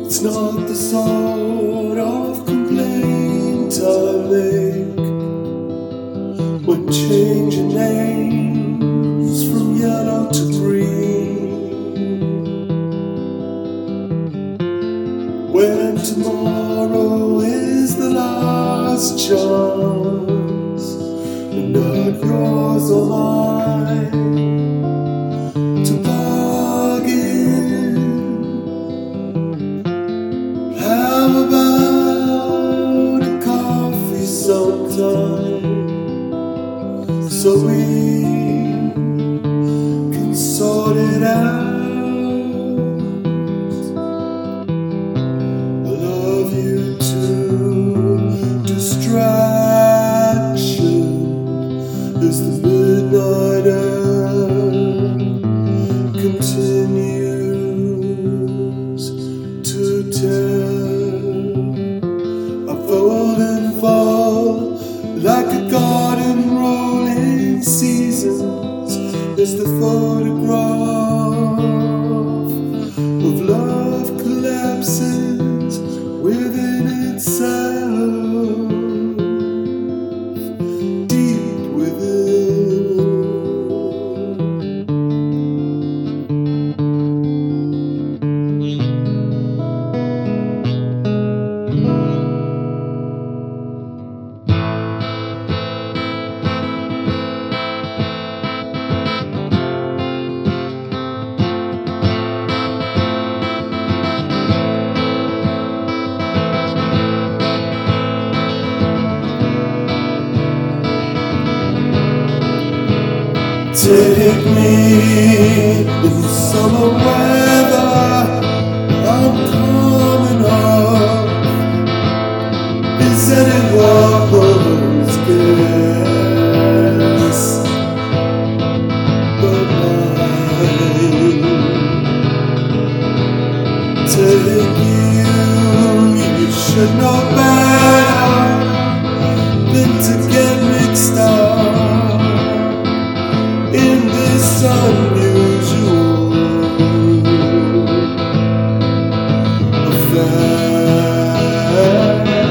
It's not the sort of complaint I make when changing names from yellow to green. When tomorrow is the last chance, and not yours or mine to bargain. How about a coffee sometime, so we can sort it out? I love you too. Distraction is the midnight air continues to tell. I fold and fall like a garden rolling seasons. Is the photograph of love collapses within itself, deep within. Take me in summer weather, I'm coming off. Is anyone's guess but mine? Take you should know better than to get mixed up in this unusual affair.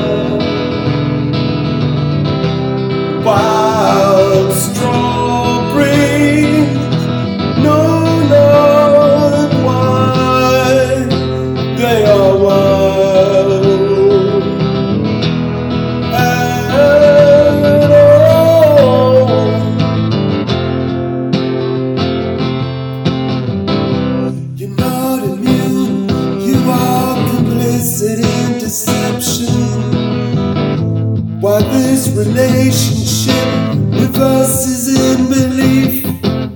Wild strawberry, no, not wine, they are wild. In deception, why this relationship reverses in belief.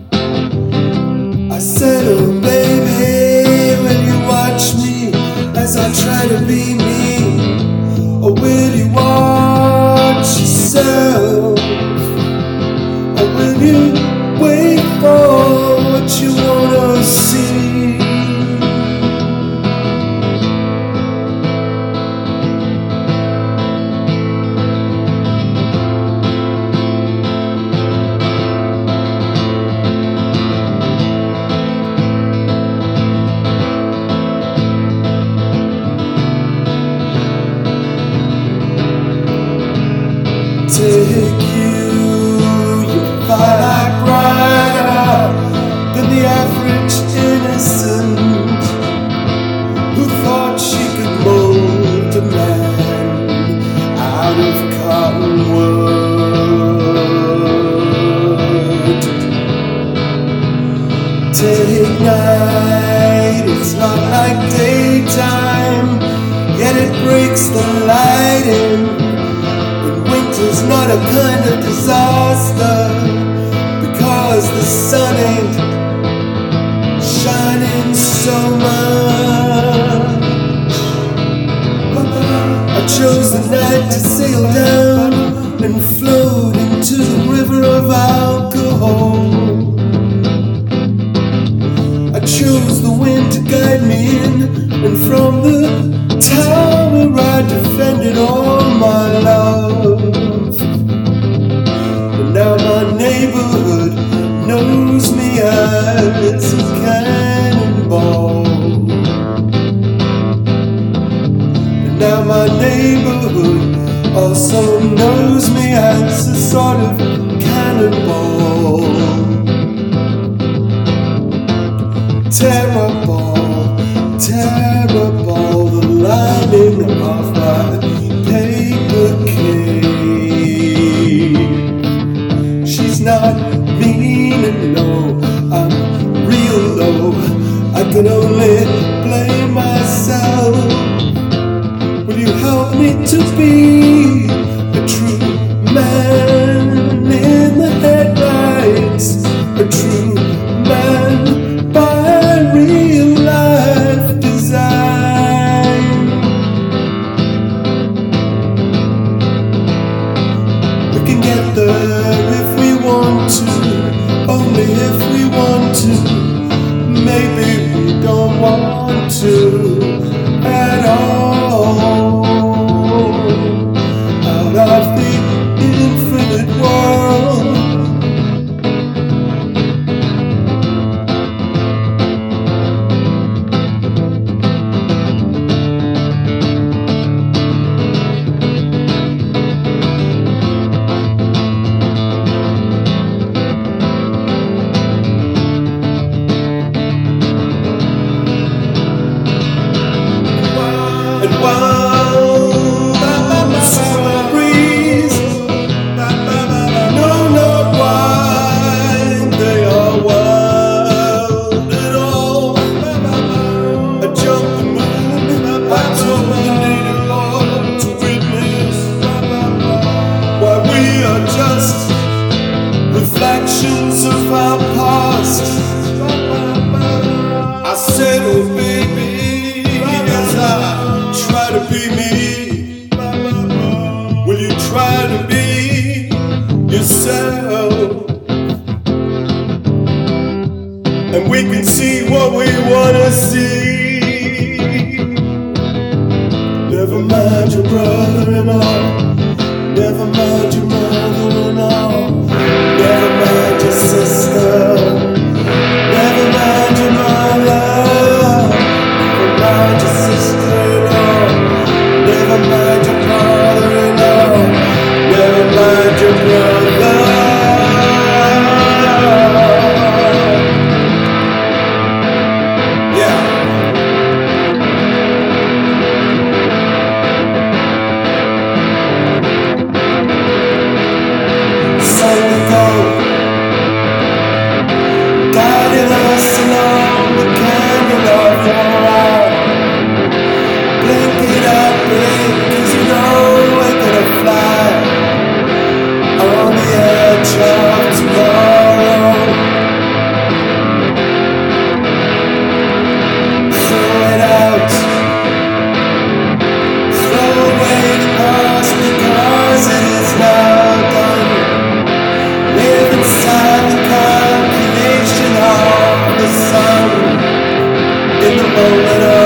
I said, oh baby, will you watch me as I try to be me, or will you watch yourself, or will you wait for what you wanna see? Take you fly like brighter than the average innocent who thought she could mold a man out of cotton wood. Take night, it's not like daytime, yet it breaks the light in. Winter's not a kind of disaster, because the sun ain't shining so much. I chose the night to sail down and float into the river of alcohol. I chose the wind to guide me in, and from the tower I defended all my love. And now my neighborhood knows me as a cannonball. terrible, terrible, the lining of my paper cave. She's not mean and no, I'm real low. I can only blame myself. Will you help me to be a true man in the headlights? A true man by real life design. We can get there if we want to, only if we want to. Maybe we don't want to at all. Out of the infinite world. Just reflections of our past. I said, oh baby, as I try to be me, will you try to be yourself? And we can see what we wanna see. Never mind your brother-in-law, never mind your mother-in-law, never mind your sister, never mind your mother, never mind your sister-in-law, never mind your brother-in-law, never mind your brother. Yeah. Guiding us along the canyon of your eye. Blink it up, blink, 'cause you know we're gonna fly on the edge of tomorrow. Throw it out, throw away the past, because it is now done. Live inside the calculation of the sun in the moment of